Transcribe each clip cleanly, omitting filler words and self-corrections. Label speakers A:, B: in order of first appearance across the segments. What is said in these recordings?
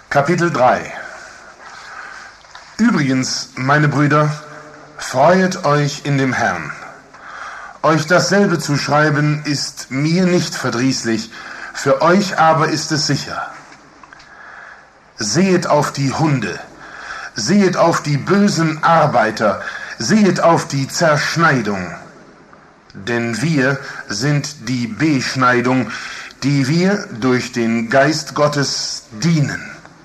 A: Kapitel 3. Übrigens, meine Brüder, freuet euch in dem Herrn. Euch dasselbe zu schreiben, ist mir nicht verdrießlich, für euch aber ist es sicher. Sehet auf die Hunde, sehet auf die bösen Arbeiter, sehet auf die Zerschneidung. Denn wir sind die Beschneidung, die wir durch den Geist Gottes dienen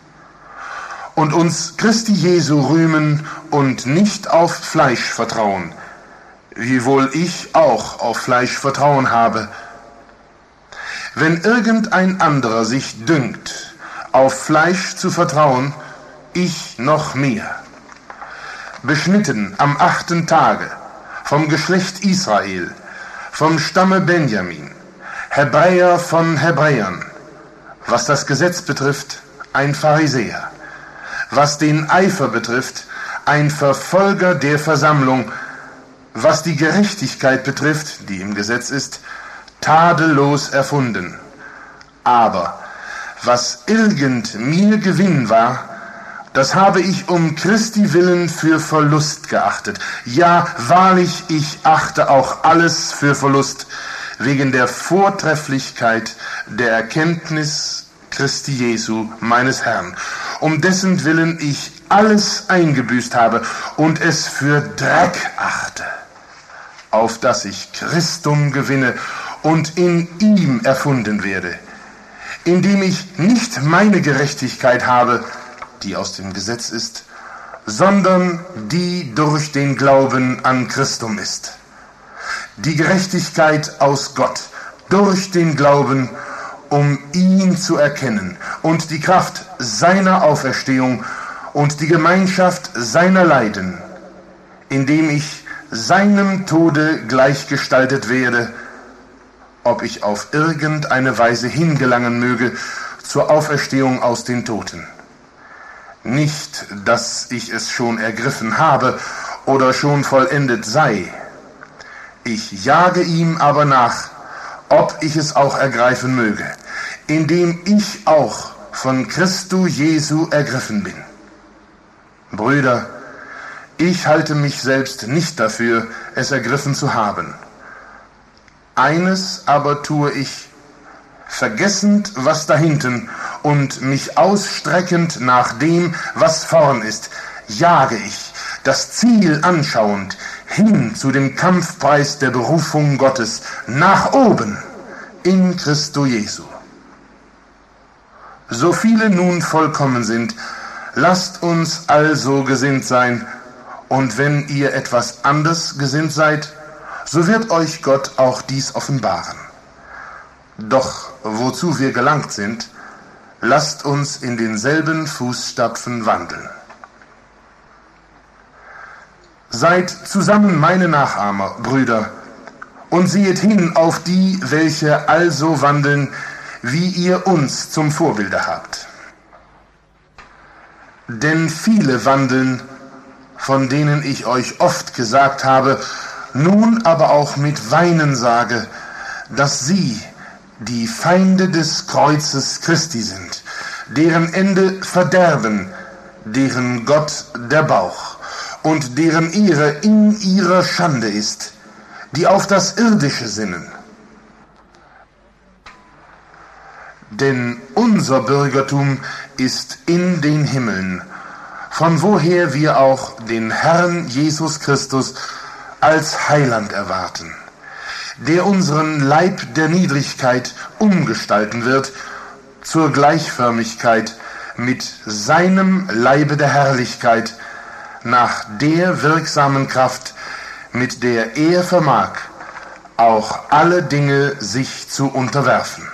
A: und uns Christi Jesu rühmen und nicht auf Fleisch vertrauen, wiewohl ich auch auf Fleisch Vertrauen habe. Wenn irgendein anderer sich dünkt, auf Fleisch zu vertrauen, ich noch mehr. Beschnitten am 8. Tage, vom Geschlecht Israel, vom Stamme Benjamin, Hebräer von Hebräern, was das Gesetz betrifft, ein Pharisäer, was den Eifer betrifft, ein Verfolger der Versammlung, was die Gerechtigkeit betrifft, die im Gesetz ist, tadellos erfunden. Aber was irgend mir Gewinn war, das habe ich um Christi willen für Verlust geachtet. Ja, wahrlich, ich achte auch alles für Verlust, wegen der Vortrefflichkeit der Erkenntnis Christi Jesu, meines Herrn, um dessen Willen ich alles eingebüßt habe und es für Dreck achte, auf dass ich Christum gewinne und in ihm erfunden werde, indem ich nicht meine Gerechtigkeit habe, die aus dem Gesetz ist, sondern die durch den Glauben an Christum ist. Die Gerechtigkeit aus Gott durch den Glauben, um ihn zu erkennen und die Kraft seiner Auferstehung und die Gemeinschaft seiner Leiden, indem ich seinem Tode gleichgestaltet werde, ob ich auf irgendeine Weise hingelangen möge zur Auferstehung aus den Toten. Nicht, dass ich es schon ergriffen habe oder schon vollendet sei. Ich jage ihm aber nach, ob ich es auch ergreifen möge, indem ich auch von Christo Jesu ergriffen bin. Brüder, ich halte mich selbst nicht dafür, es ergriffen zu haben. Eines aber tue ich, vergessend, was dahinten, und mich ausstreckend nach dem, was vorn ist, jage ich, das Ziel anschauend, hin zu dem Kampfpreis der Berufung Gottes, nach oben, in Christo Jesu. So viele nun vollkommen sind, lasst uns also gesinnt sein, und wenn ihr etwas anders gesinnt seid, so wird euch Gott auch dies offenbaren. Doch wozu wir gelangt sind, lasst uns in denselben Fußstapfen wandeln. Seid zusammen meine Nachahmer, Brüder, und sehet hin auf die, welche also wandeln, wie ihr uns zum Vorbilde habt. Denn viele wandeln, von denen ich euch oft gesagt habe, nun aber auch mit Weinen sage, dass sie die Feinde des Kreuzes Christi sind, deren Ende Verderben, deren Gott der Bauch und deren Ehre in ihrer Schande ist, die auf das Irdische sinnen. Denn unser Bürgertum ist in den Himmeln, von woher wir auch den Herrn Jesus Christus als Heiland erwarten, der unseren Leib der Niedrigkeit umgestalten wird zur Gleichförmigkeit mit seinem Leibe der Herrlichkeit, nach der wirksamen Kraft, mit der er vermag, auch alle Dinge sich zu unterwerfen.